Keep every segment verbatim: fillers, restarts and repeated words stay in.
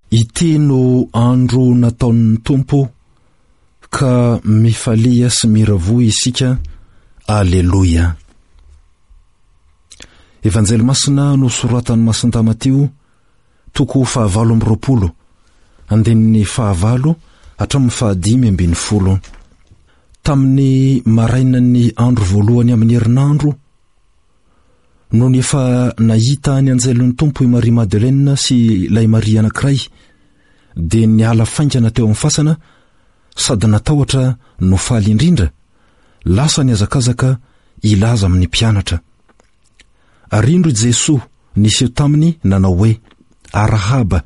ity no andro nataon'ny tompo ka mifalia sy miravoa isika. Alleluia. Evanjely masina no soratan'ny Masinta Matio toko fahavalo amby roapolo andininy fahavalo hatramin'ny fahadimy ambin'ny folo. Tamin'ny marainan'ny andro voalohany amin'ny herinandro no ny efa nahita ny anjelon'ny tompo i Maria Madeleine sy ilay Maria anankiray dia niala faingana teo amin'ny fasana sady natahotra no faly indrindra lasa ny azakazaka ilaza amin'ny mpianatra. Arindro Jesosy niseho taminy nanao hoe Arahaba.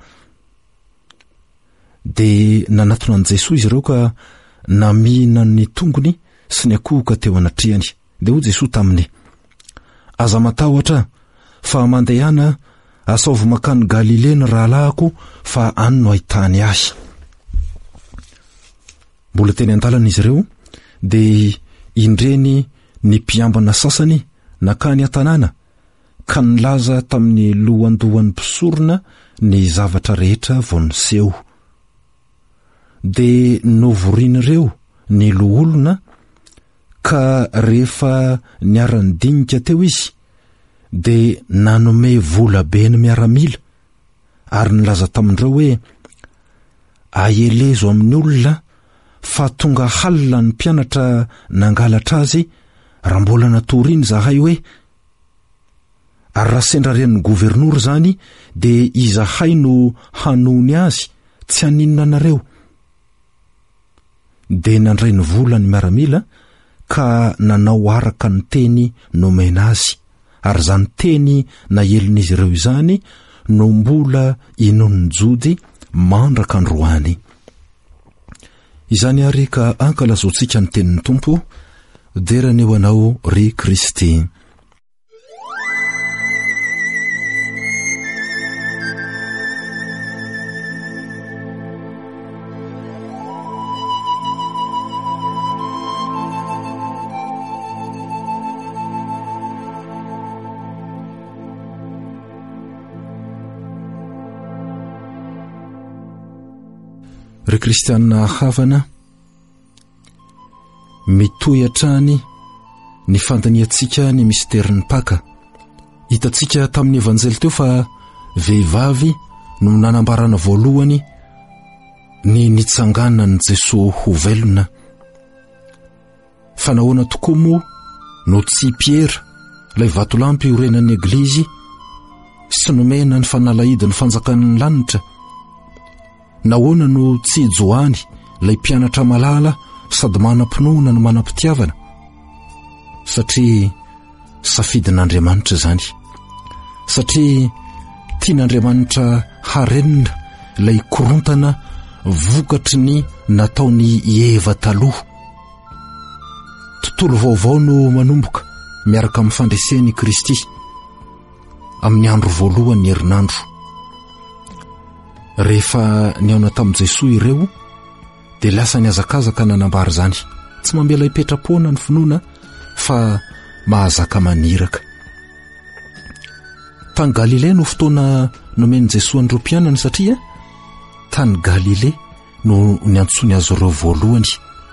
Dia nanatonan Jesosy izy ireo ka namina ny tongony sy ny akohoka teo anatrehany. Dia hoy Jesosy taminy, aza matahotra fa mandehana asaovy makany Galilea ny rahalahiko fa any no ahitany azy. Mbola teny an-dalana izy ireo dia indreny ny mpiambana sasany nakany an-tanàna ka nilaza tamin'ny lohandohan'ny mpisorona ny zavatra rehetra vao niseho. Dia novorian'ireo ny loholona ka rehefa niara-nidinika teo izy dia nanome vola be ny miaramila ary nilaza tamindreo hoe aelezo amin'ny olona fa tonga halina ny mpianatra nangalatra azy raha mbola natoriny zahay hoe ary raha sendrarian'ny gouvernour zany dia izahay no hanony azy tsy haninona anareo. Dia nandray ny vola ny miaramila ka nanao araka ny teny nomena azy ary zany teny nahelin'izy ireo izany no mbola inon'ny jody mandraka androany. Izany ary ka ankalazaontsika ny tenin'ny tompo derany eo anao ry Kristy. Ry kristianina havana, mitoy hatrany ny fandaniantsika ny misterin'ny Paka. Hitantsika tamin'ny evanjely teo fa vehivavy no nanambarana voalohany ny nitsanganan'i Jesosy ho velona. Fa nahoana tokoa moa no tsy Piera, ilay vatolampy iorenan'ny eglizy, sy nomena ny fanalahidy ny fanjakan'ny lanitra. Nahoana no tsy Joany, ilay mpianatra malala sady manam-pinoana no manam-pitiavana? Satria safidin'Andriamanitra zany. Satria tian'Andriamanitra harenina ilay korontana vokatry ny nataony Eva taloha. Tontolo vaovao no manomboka miaraka amin'ny fandresen'i Kristy amin'ny andro voalohany herinandro. Rehefa niaona tamin'i Jesosy ireo dia lasa ny azakazaka nanambary zany, tsy mamela hipetrapoana ny finoana fa mahazaka maniraka. Tany Galilea no fotoana nomeny Jesosy an'ireo mpianany satria tany Galilea no niantsony azy ireo voalohany.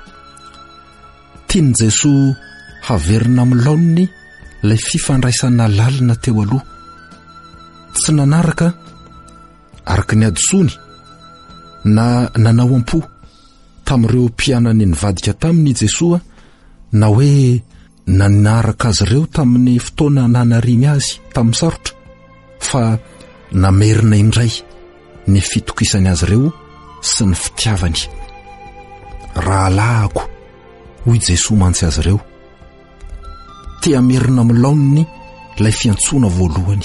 Tiany Jesosy haverina amin'ny laoniny ilay fifandraisana lalina teo aloha, tsy nanaraka araka ny adisony na nanao am-po tamin'ireo mpianany nivadika taminy Jesosy na hoe nanaraka azy ireo tamin'ny fotoana nanariny azy tamin'ny sarotra, fa namerina indray ny fitokisany azy ireo sy ny fitiavany. Rahalahako, hoy Jesosy mantsy azy ireo, te hamerina amin'ny laoniny ilay fiantsoana voalohany.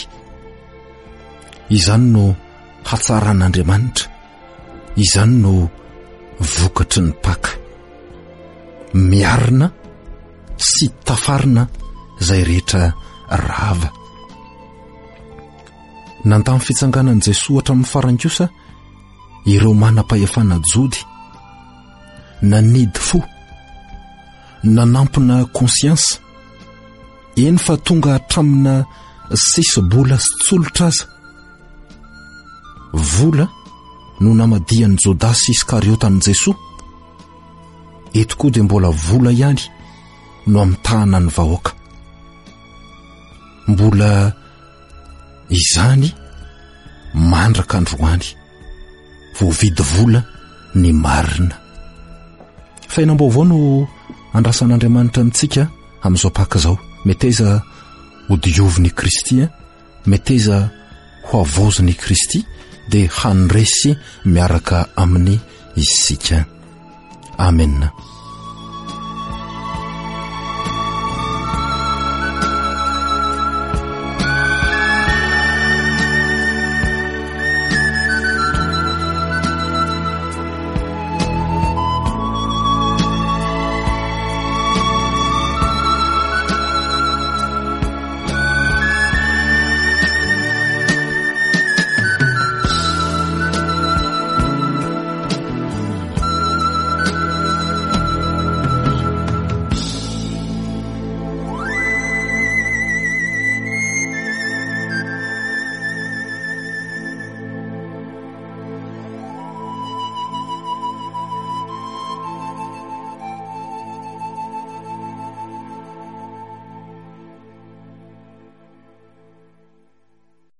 Izany no hatsaran'Andriamanitra, izany no vokatry ny Paka. Miarina sy tafarina zay rehetra rava. Nandamy fitsanganan'i Jesosy hatramin'ny farany kosa ireo manam-pahefana jody, nanidy fo, nanampina konsiansa, eny fa tonga hatramina sisy bola sy tsolotra aza. Vola no namadian'i Jodasy Iskariota an' Jesosy. Eto koa dia mbola vola ihany no amitahana ny vahoaka. Mbola izany mandraka androany voavidy vola ny marina. Fainam-baovao no andrasan'Andriamanitra amintsika amin'izao paka izao. Meteza ho dioviny Kristy, meteza ho avoziny Kristy, dia handresy miaraka amin'ny isika. Amen.